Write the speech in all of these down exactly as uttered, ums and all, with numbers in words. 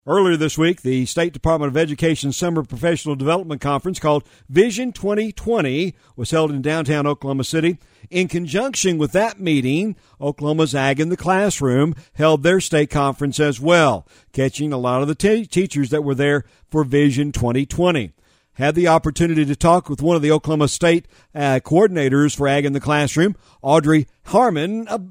Earlier this week, the State Department of Education Summer Professional Development Conference called Vision twenty twenty was held in downtown Oklahoma City. In conjunction with that meeting, Oklahoma's Ag in the Classroom held their state conference as well, catching a lot of the t- teachers that were there for Vision twenty twenty. Had the opportunity to talk with one of the Oklahoma State uh, coordinators for Ag in the Classroom, Audrey Harmon, uh,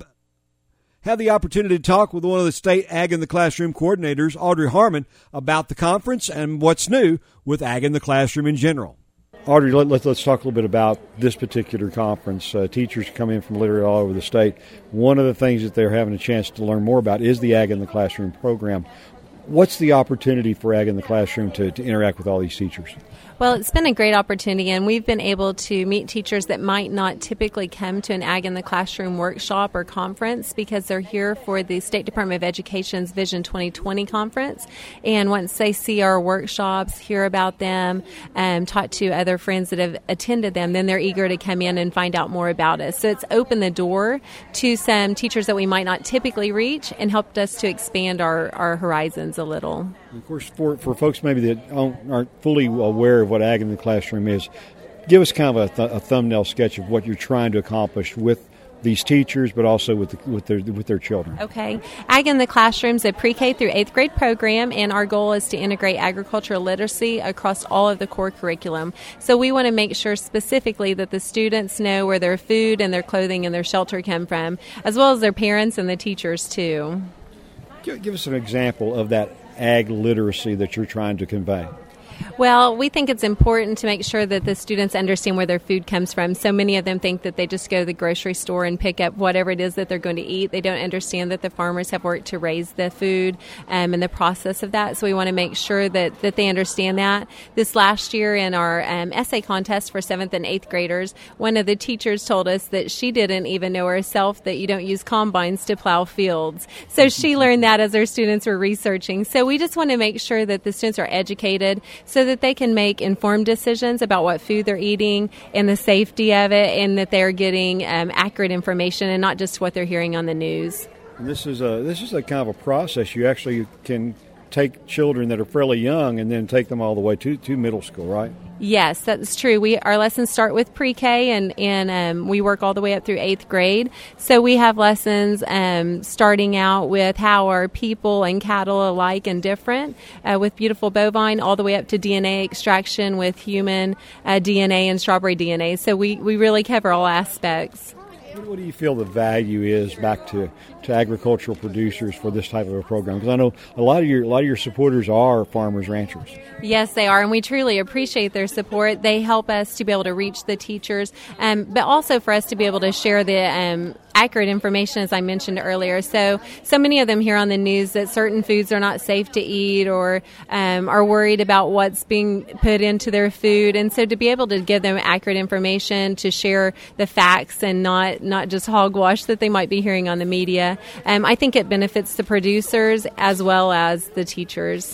had the opportunity to talk with one of the state Ag in the Classroom coordinators, Audrey Harmon, about the conference and what's new with Ag in the Classroom in general. Audrey, let, let, let's talk a little bit about this particular conference. Uh, teachers come in from literally all over the state. One of the things that they're having a chance to learn more about is the Ag in the Classroom program. What's the opportunity for Ag in the Classroom to, to interact with all these teachers? Well, it's been a great opportunity, and we've been able to meet teachers that might not typically come to an Ag in the Classroom workshop or conference because they're here for the State Department of Education's Vision twenty twenty conference. And once they see our workshops, hear about them, and talk to other friends that have attended them, then they're eager to come in and find out more about us. So it's opened the door to some teachers that we might not typically reach and helped us to expand our, our horizons a little. Of course, for, for folks maybe that aren't fully aware of what Ag in the Classroom is, give us kind of a, th- a thumbnail sketch of what you're trying to accomplish with these teachers, but also with the, with their with their children. Okay. Ag in the Classroom is a pre-K through eighth grade program, and our goal is to integrate agricultural literacy across all of the core curriculum. So we want to make sure specifically that the students know where their food and their clothing and their shelter come from, as well as their parents and the teachers too. Give, give us an example of that ag literacy that you're trying to convey. Well, we think it's important to make sure that the students understand where their food comes from. So many of them think that they just go to the grocery store and pick up whatever it is that they're going to eat. They don't understand that the farmers have worked to raise the food um, and the process of that. So we want to make sure that, that they understand that. This last year in our um, essay contest for seventh and eighth graders, one of the teachers told us that she didn't even know herself that you don't use combines to plow fields. So she learned that as our students were researching. So we just want to make sure that the students are educated so that they can make informed decisions about what food they're eating and the safety of it, and that they're getting um, accurate information and not just what they're hearing on the news. And this is a this is a kind of a process. You actually can take children that are fairly young and then take them all the way to, to middle school, right? Yes, that's true. We our lessons start with pre-K, and, and um, we work all the way up through eighth grade. So we have lessons um, starting out with how are people and cattle alike and different, uh, with beautiful bovine, all the way up to D N A extraction with human uh, D N A and strawberry D N A. So we, we really cover all aspects. What do you feel the value is back to, to agricultural producers for this type of a program? Because I know a lot of your a lot of your supporters are farmers, ranchers. Yes, they are, and we truly appreciate their support. They help us to be able to reach the teachers, um, but also for us to be able to share the um, accurate information, as I mentioned earlier. So, so many of them hear on the news that certain foods are not safe to eat, or um, are worried about what's being put into their food. And so to be able to give them accurate information, to share the facts and not, not just hogwash that they might be hearing on the media, um, I think it benefits the producers as well as the teachers.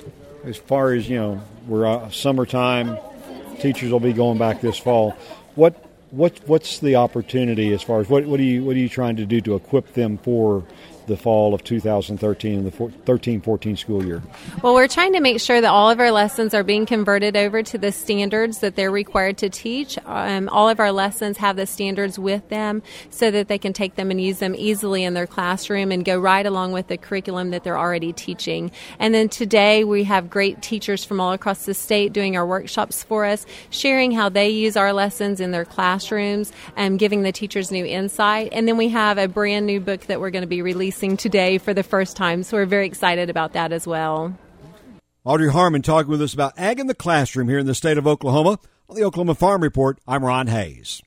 As far as, you know, we're uh, summertime, teachers will be going back this fall. What what what's the opportunity as far as what what are you what are you trying to do to equip them for the fall of two thousand thirteen and the thirteen fourteen school year? Well, we're trying to make sure that all of our lessons are being converted over to the standards that they're required to teach. Um, all of our lessons have the standards with them so that they can take them and use them easily in their classroom and go right along with the curriculum that they're already teaching. And then today we have great teachers from all across the state doing our workshops for us, sharing how they use our lessons in their classrooms and giving the teachers new insight. And then we have a brand new book that we're going to be releasing today for the first time, so we're very excited about that as well. Audrey Harmon talking with us about Ag in the Classroom here in the state of Oklahoma. On the Oklahoma Farm Report, I'm Ron Hayes.